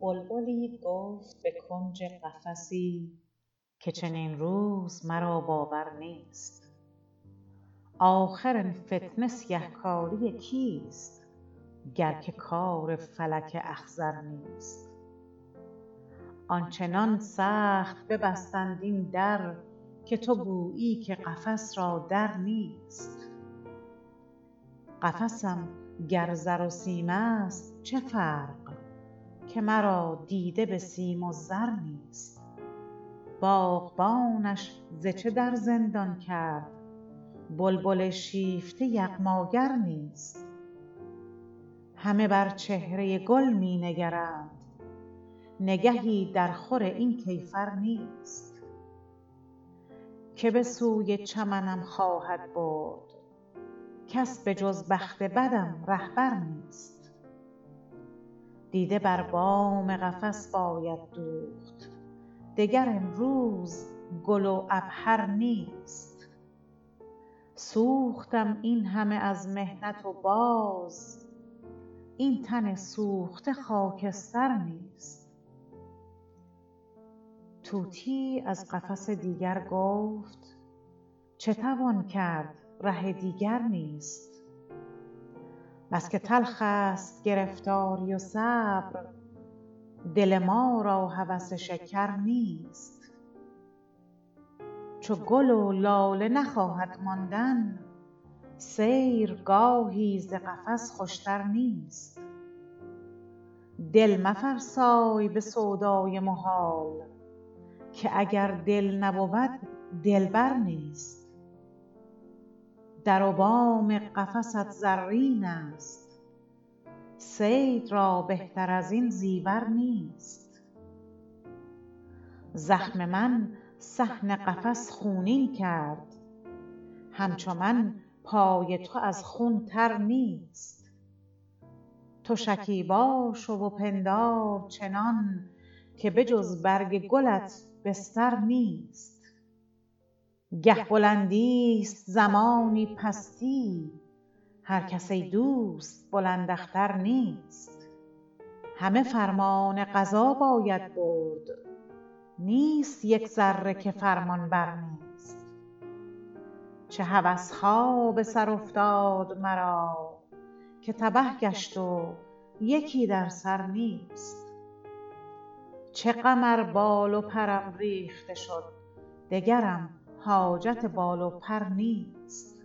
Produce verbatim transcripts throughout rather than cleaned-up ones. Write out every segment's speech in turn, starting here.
بلبلی گفت به کنج قفسی که چنین روز مرا باور نیست. آخر این فتنه سیه کاری کیست گر که کار فلک اخضر نیست. آنچنان سخت ببستند این در که تو گویی که قفس را در نیست. قفسم گر زر و سیم است چه فرق که مرا دیده به سیم و زر نیست. باغبانش ز چه در زندان کرد بلبل شیفته یغماگر نیست. همه بر چهره گل می نگرند نگهی در خور این کیفر نیست. که به سوی چمنم خواهد برد کس به جز بخت بدم رهبر نیست. دیده بر بام قفس باید دوخت دگر امروز گل و عبهر نیست. سوختم این همه از محنت و باز این تن سوخته خاکستر نیست. طوطی از قفس دیگر گفت چه توان کرد ره دیگر نیست. بس که تلخ است گرفتاری و صبر دل ما را هوس شکر نیست. چو گل و لاله نخواهد ماندن سیر گاهی ز قفس خوشتر نیست. دل مفرسای به سودای محال که اگر دل نبود دلبر نیست. در و بام قفست زرین است صید را بهتر از این زیور نیست. زخم من صحن قفس خونین کرد همچو من پای تو از خون تر نیست. تو شکیبا شو و پندار چنان که به جز برگ گلت بستر نیست. گه بلندی است زمانی پستی هر کس ای دوست بلند اختر نیست. همه فرمان قضا باید برد نیست یک ذره که فرمان بر نیست. چه هوسها به سر افتاد مرا که تبه گشت و یکی در سر نیست. چه غم ار بال و پرم ریخته شد دگرم حاجت بال و پر نیست.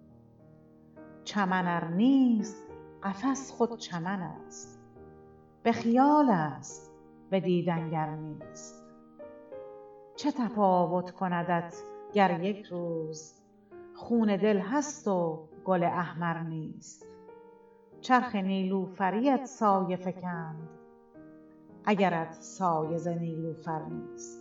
چمن ار نیست قفس خود چمن است به خیال است به دیدن گر نیست. چه تفاوت کندت گر یک روز خون دل هست و گل احمر نیست. چرخ نیلوفریت سایه فکند اگرت سایه ز نیلوفر نیست.